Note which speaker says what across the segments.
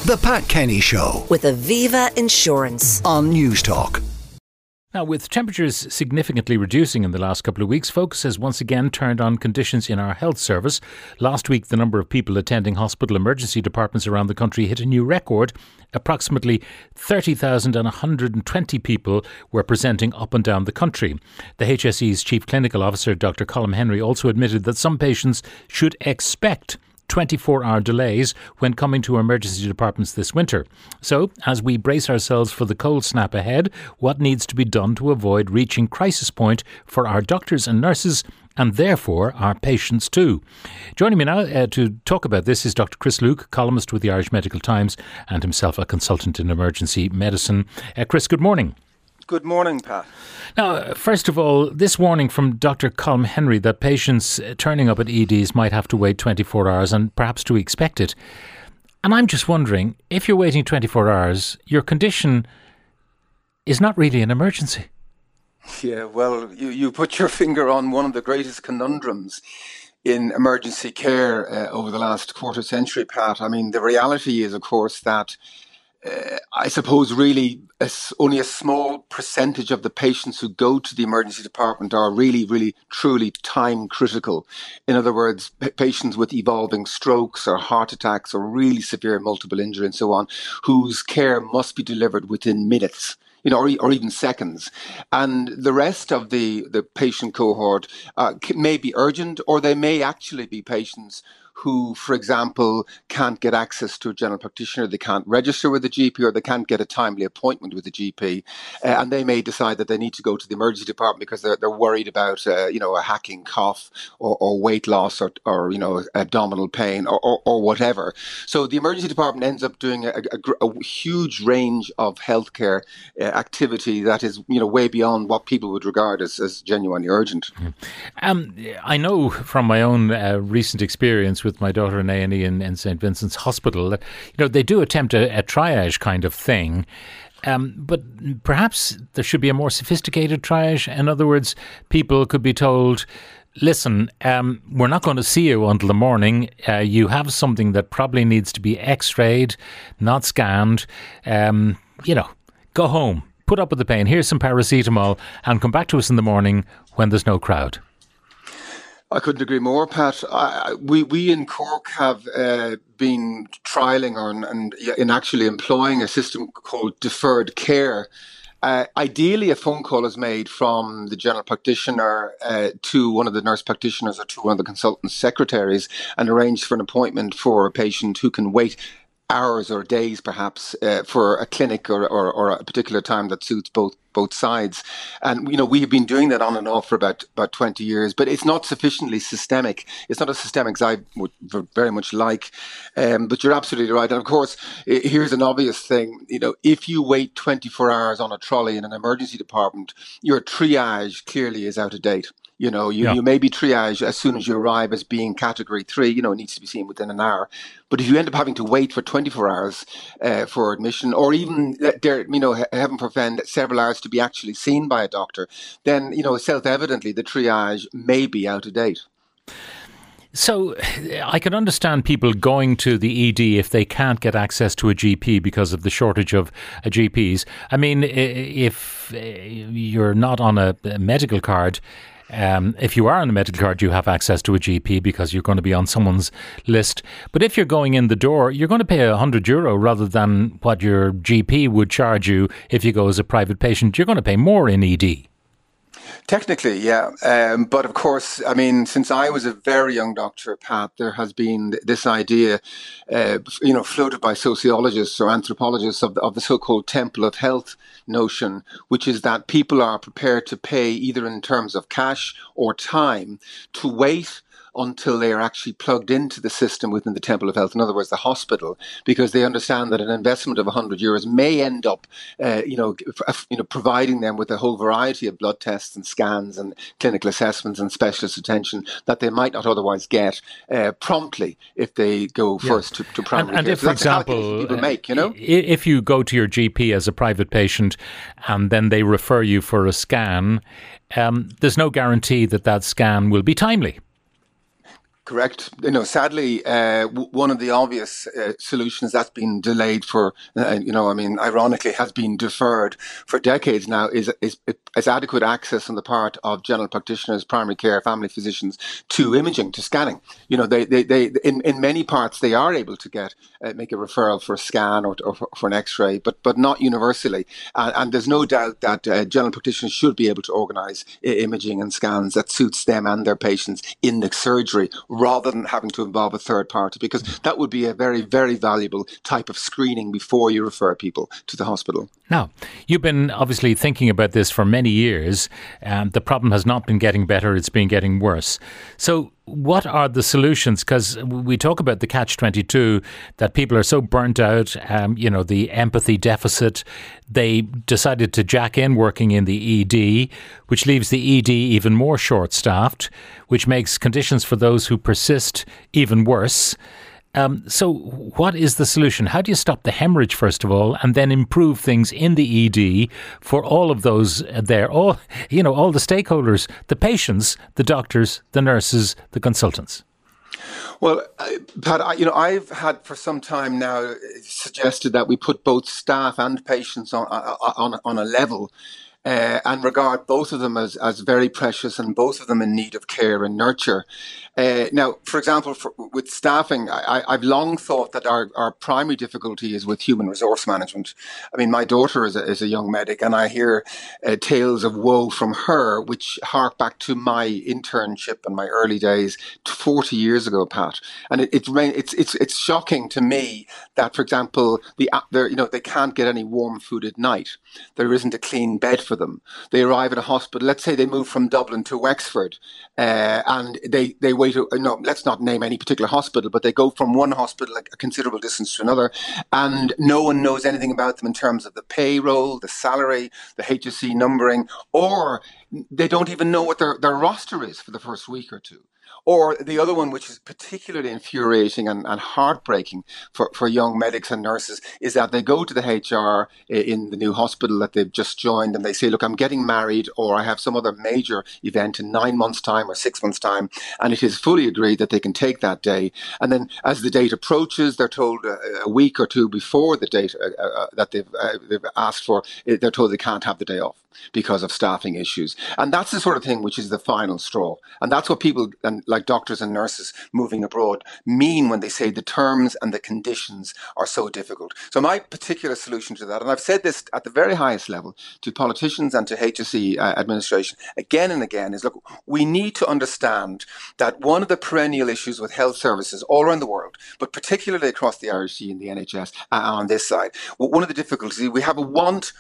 Speaker 1: The Pat Kenny Show
Speaker 2: with Aviva Insurance
Speaker 1: on News Talk.
Speaker 3: Now, with temperatures significantly reducing in the last couple of weeks, focus has once again turned on conditions in our health service. Last week, the number of people attending hospital emergency departments around the country hit a new record. Approximately 30,120 people were presenting up and down the country. The HSE's Chief Clinical Officer, Dr. Colm Henry, also admitted that some patients should expect 24-hour delays when coming to emergency departments this winter. So, as we brace ourselves for the cold snap ahead, what needs to be done to avoid reaching crisis point for our doctors and nurses and therefore our patients too? Joining me now to talk about this is Dr. Chris Luke, columnist with the Irish Medical Times and himself a consultant in emergency medicine. Chris, good morning.
Speaker 4: Good morning, Pat.
Speaker 3: Now, first of all, this warning from Dr. Colm Henry that patients turning up at EDs might have to wait 24 hours and perhaps to expect it. And I'm just wondering, if you're waiting 24 hours, your condition is not really an emergency.
Speaker 4: Yeah, well, you put your finger on one of the greatest conundrums in emergency care over the last quarter century, Pat. I mean, the reality is, of course, that I suppose really only a small percentage of the patients who go to the emergency department are really, truly time critical. In other words, patients with evolving strokes or heart attacks or really severe multiple injury and so on, whose care must be delivered within minutes. Or even seconds. And the rest of the patient cohort may be urgent, or they may actually be patients who, for example, can't get access to a general practitioner, they can't register with the GP, or they can't get a timely appointment with the GP. And they may decide that they need to go to the emergency department because they're worried about, a hacking cough or weight loss or abdominal pain or whatever. So the emergency department ends up doing a huge range of healthcare activity that is, way beyond what people would regard as genuinely urgent.
Speaker 3: I know from my own recent experience with my daughter in A&E in St. Vincent's Hospital that, they do attempt a triage kind of thing. But perhaps there should be a more sophisticated triage. In other words, people could be told, listen, we're not going to see you until the morning. You have something that probably needs to be x-rayed, not scanned. Go home, put up with the pain. Here's some paracetamol and come back to us in the morning when there's no crowd.
Speaker 4: I couldn't agree more, Pat. We in Cork have been trialling and actually employing a system called deferred care. Ideally, a phone call is made from the general practitioner to one of the nurse practitioners or to one of the consultant secretaries and arranged for an appointment for a patient who can wait hours or days perhaps for a clinic or a particular time that suits both sides. And, we have been doing that on and off for about 20 years, but it's not sufficiently systemic. It's not as systemic as I would very much like. But you're absolutely right. And of course, here's an obvious thing. If you wait 24 hours on a trolley in an emergency department, your triage clearly is out of date. You may be triaged as soon as you arrive as being category 3, it needs to be seen within an hour. But if you end up having to wait for 24 hours for admission, or even, heaven forfend, several hours to be actually seen by a doctor, then, self-evidently the triage may be out of date.
Speaker 3: So I can understand people going to the ED if they can't get access to a GP because of the shortage of GPs. I mean, if you're not on a medical card, if you are on a medical card, you have access to a GP because you're going to be on someone's list. But if you're going in the door, you're going to pay €100 rather than what your GP would charge you if you go as a private patient. You're going to pay more in ED.
Speaker 4: Technically, yeah. But of course, I mean, since I was a very young doctor, Pat, there has been this idea, floated by sociologists or anthropologists of the so-called temple of health notion, which is that people are prepared to pay either in terms of cash or time to wait until they are actually plugged into the system within the Temple of Health, in other words, the hospital, because they understand that an investment of €100 may end up, providing them with a whole variety of blood tests and scans and clinical assessments and specialist attention that they might not otherwise get promptly if they go first to primary care.
Speaker 3: And if, for example,
Speaker 4: people make,
Speaker 3: if you go to your GP as a private patient and then they refer you for a scan, there's no guarantee that scan will be timely.
Speaker 4: Correct. Sadly, one of the obvious solutions that's been delayed for, ironically, has been deferred for decades now is adequate access on the part of general practitioners, primary care, family physicians to imaging, to scanning. They in many parts they are able to make a referral for a scan or for an X-ray, but not universally. And there's no doubt that general practitioners should be able to organise imaging and scans that suits them and their patients in the surgery, rather than having to involve a third party, because that would be a very, very valuable type of screening before you refer people to the hospital.
Speaker 3: Now, you've been obviously thinking about this for many years, and the problem has not been getting better, it's been getting worse. So what are the solutions? Because we talk about the catch-22, that people are so burnt out, the empathy deficit. They decided to jack in working in the ED, which leaves the ED even more short-staffed, which makes conditions for those who persist even worse. So what is the solution? How do you stop the hemorrhage, first of all, and then improve things in the ED for all of those there, all the stakeholders, the patients, the doctors, the nurses, the consultants?
Speaker 4: Well, Pat, I've had for some time now suggested that we put both staff and patients on a level. And regard both of them as very precious and both of them in need of care and nurture. Now, for example, with staffing, I've long thought that our primary difficulty is with human resource management. I mean, my daughter is a young medic, and I hear tales of woe from her, which hark back to my internship and my early days 40 years ago, Pat. And it's shocking to me that, for example, they can't get any warm food at night. There isn't a clean bed for them. They arrive at a hospital. Let's say they move from Dublin to Wexford, and they wait. Let's not name any particular hospital, but they go from one hospital a considerable distance to another, and no one knows anything about them in terms of the payroll, the salary, the HSE numbering, or they don't even know what their roster is for the first week or two. Or the other one, which is particularly infuriating and heartbreaking for young medics and nurses, is that they go to the HR in the new hospital that they've just joined and they say, look, I'm getting married, or I have some other major event in 9 months' time or 6 months' time, and it is fully agreed that they can take that day. And then as the date approaches, they're told a week or two before the date that they've asked for, they're told they can't have the day off because of staffing issues. And that's the sort of thing which is the final straw. And that's what people like doctors and nurses moving abroad mean when they say the terms and the conditions are so difficult. So my particular solution to that, and I've said this at the very highest level to politicians and to HSE administration again and again, is look, we need to understand that one of the perennial issues with health services all around the world, but particularly across the Irish Sea and the NHS on this side, one of the difficulties, we have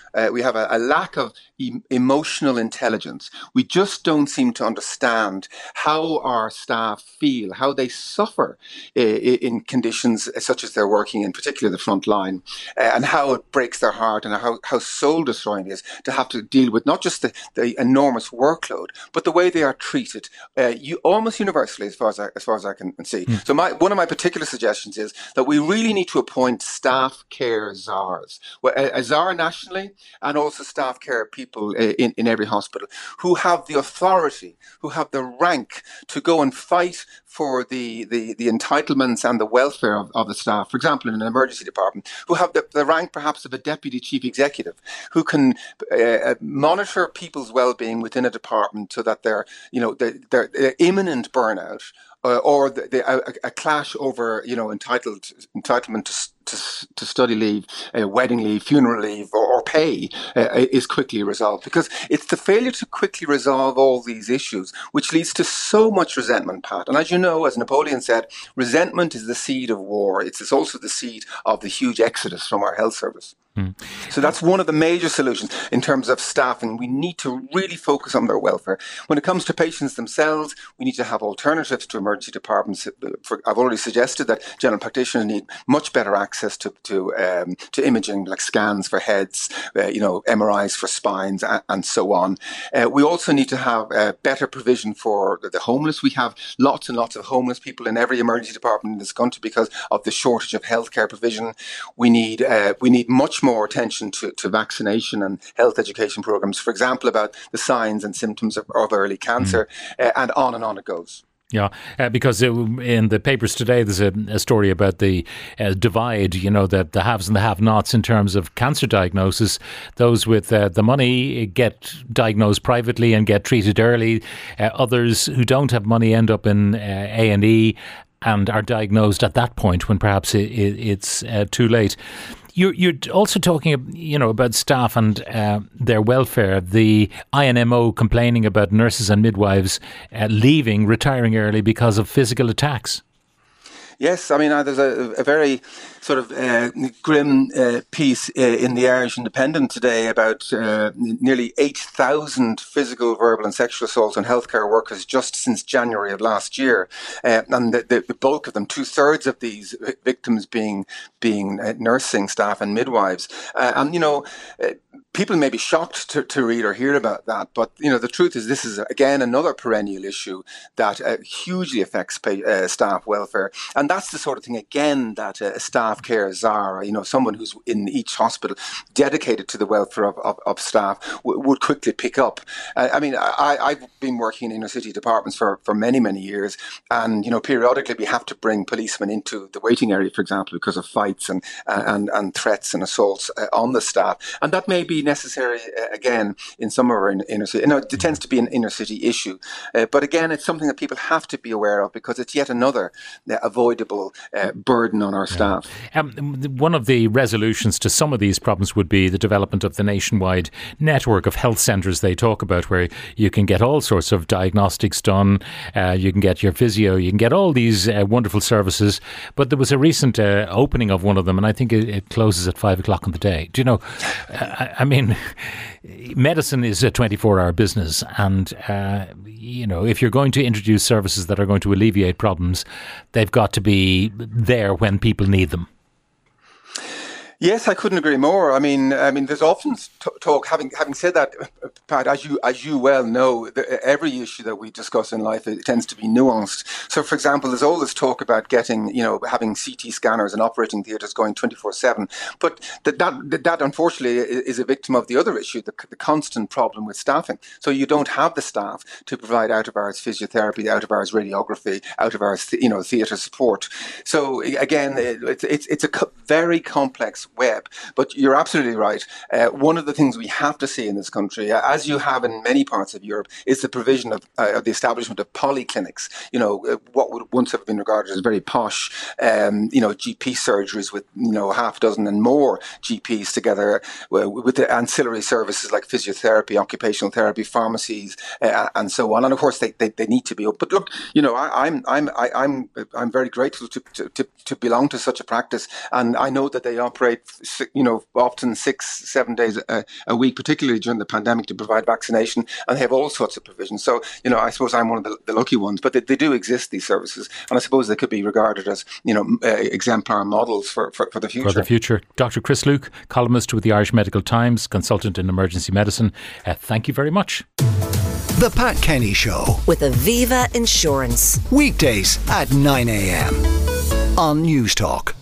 Speaker 4: a lack of emotional intelligence. We just don't seem to understand how our staff feel, how they suffer in conditions such as they're working in, particularly the front line, and how it breaks their heart and how soul destroying it is to have to deal with not just the enormous workload, but the way they are treated, almost universally, as far as I can see. So one of my particular suggestions is that we really need to appoint staff care czars, a czar nationally, and also staff care people in every hospital who have the authority, who have the rank to go and fight for the entitlements and the welfare of the staff. For example, in an emergency department, who have the rank perhaps of a deputy chief executive, who can monitor people's well-being within a department so that their imminent burnout or a clash over entitlement to study leave, wedding leave, funeral leave, or pay is quickly resolved. Because it's the failure to quickly resolve all these issues which leads to so much resentment, Pat. And as you know, as Napoleon said, resentment is the seed of war. It's also the seed of the huge exodus from our health service. So that's one of the major solutions in terms of staffing. We need to really focus on their welfare. When it comes to patients themselves, we need to have alternatives to emergency departments. I've already suggested that general practitioners need much better access to imaging, like scans for heads, MRIs for spines, and so on. We also need to have better provision for the homeless. We have lots and lots of homeless people in every emergency department in this country because of the shortage of healthcare provision. We need much more attention to vaccination and health education programs, for example, about the signs and symptoms of early cancer, and on it goes.
Speaker 3: Yeah, because in the papers today, there's a story about the divide, the haves and the have-nots in terms of cancer diagnosis. Those with the money get diagnosed privately and get treated early. Others who don't have money end up in A&E and are diagnosed at that point when perhaps it's too late. You're also talking, about staff and their welfare. The INMO complaining about nurses and midwives retiring early because of physical attacks.
Speaker 4: Yes, I mean, there's a very sort of grim piece in the Irish Independent today about nearly 8,000 physical, verbal and sexual assaults on healthcare workers just since January of last year. And the bulk of them, 2/3 of these victims being nursing staff and midwives. People may be shocked to read or hear about that, but the truth is this is again another perennial issue that hugely affects staff welfare, and that's the sort of thing again that a staff care czar, someone who's in each hospital dedicated to the welfare of staff would quickly pick up. I've been working in inner city departments for many years, and periodically we have to bring policemen into the waiting area, for example, because of fights and threats and assaults on the staff, and that may be necessary again in some of our inner city. It tends to be an inner city issue, but again, it's something that people have to be aware of because it's yet another avoidable burden on our staff.
Speaker 3: One of the resolutions to some of these problems would be the development of the nationwide network of health centres they talk about, where you can get all sorts of diagnostics done, you can get your physio, you can get all these wonderful services. But there was a recent opening of one of them, and I think it closes at 5 o'clock in the day. Do you know, medicine is a 24-hour business, and if you're going to introduce services that are going to alleviate problems, they've got to be there when people need them.
Speaker 4: Yes, I couldn't agree more. I mean, there's often talk. Having said that, Pat, as you well know, every issue that we discuss in life, it tends to be nuanced. So, for example, there's all this talk about having CT scanners and operating theatres going 24/7. But that unfortunately is a victim of the other issue, the constant problem with staffing. So you don't have the staff to provide out-of-hours physiotherapy, out-of-hours radiography, out-of-hours theatre support. So again, it's a very complex web. But you're absolutely right. One of the things we have to see in this country, as you have in many parts of Europe, is the provision of the establishment of polyclinics. What would once have been regarded as very posh, GP surgeries with half a dozen and more GPs together with the ancillary services like physiotherapy, occupational therapy, pharmacies, and so on. And of course, they need to be up. But look, I'm very grateful to belong to such a practice, and I know that they operate often 6-7 days a week, particularly during the pandemic, to provide vaccination, and they have all sorts of provisions. So, I suppose I'm one of the lucky ones, but they do exist, these services, and I suppose they could be regarded as, exemplar models for the future.
Speaker 3: For the future. Dr. Chris Luke, columnist with the Irish Medical Times, consultant in emergency medicine. Thank you very much.
Speaker 1: The Pat Kenny Show
Speaker 2: with Aviva Insurance.
Speaker 1: Weekdays at 9 a.m. on News Talk.